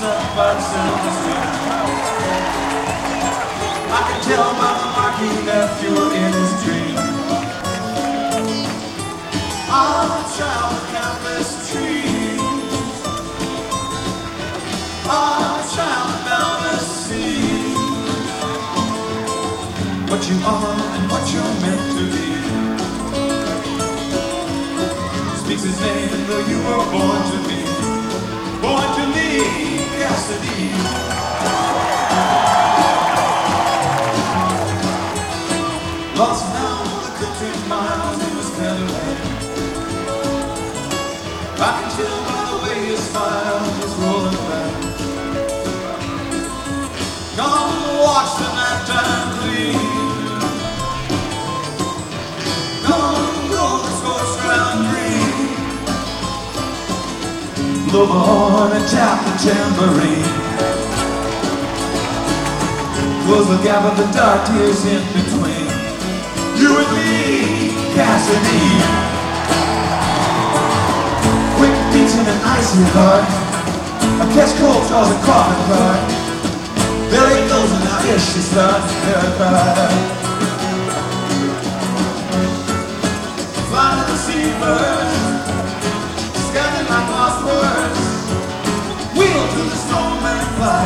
butts in the street. I can tell by the mark he left you in his dream. I've traveled countless trees. I've traveled boundless seas. What you are and what you're meant to be speaks his name, though you were born to me. Born to lead Cassidy. Lost now the country miles in his Cadillac. I can tell by the way his smile is rolling back. Come and watch the nighttime gleam. Come and go the scorched ground green. Blow the horn and tap the tambourine. Close the gap of the dark years in between. You and me, Cassidy. Quick beats in an icy heart. I catch cold jaws and coffin cry. Belly goes and now here she starts to cry. Flying the seabirds, scanning like lost words. Wheel to the snowman fly.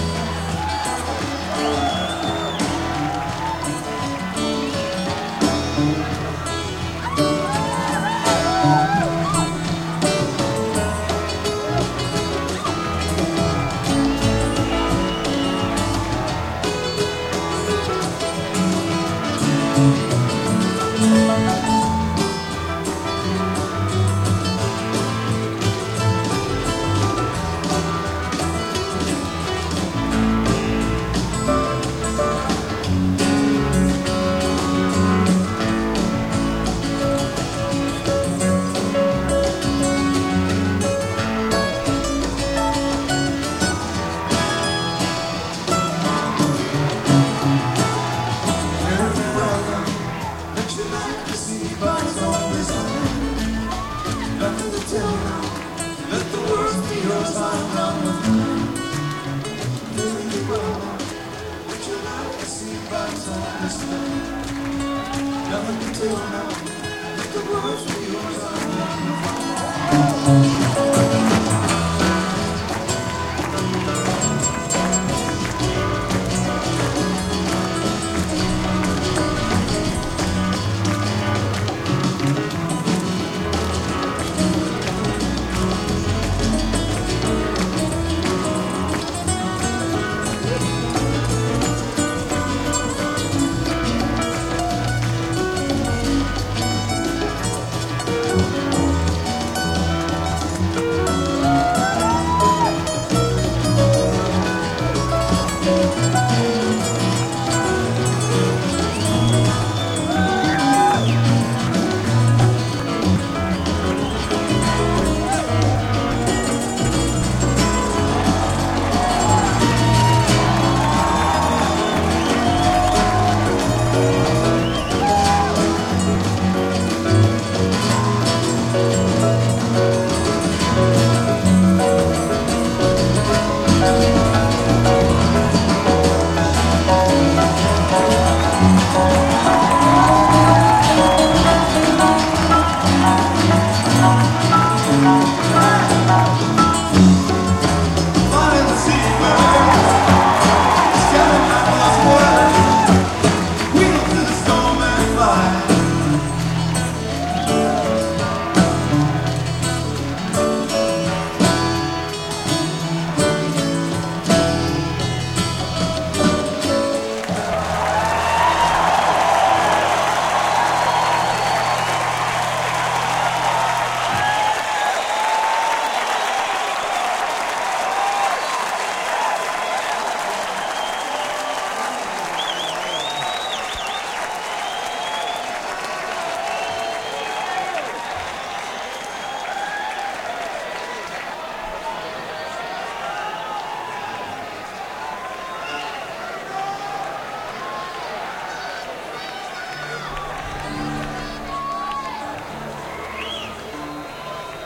Let the words be yours, I'm done with mine. Living the world, would you like to see by some this night? Nothing to tell now. Let the words be yours, I'm done with mine.